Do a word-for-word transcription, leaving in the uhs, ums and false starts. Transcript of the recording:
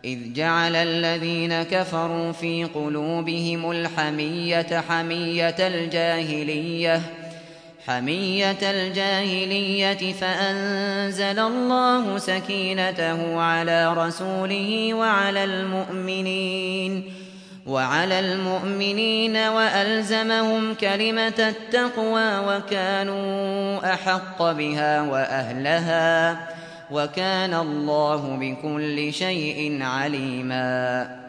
إذ جعل الذين كفروا في قلوبهم الحمية حمية الجاهلية حمية الجاهلية فأنزل الله سكينته على رسوله وعلى المؤمنين وعلى المؤمنين وألزمهم كلمة التقوى وكانوا أحق بها وأهلها وكان الله بكل شيء عليما.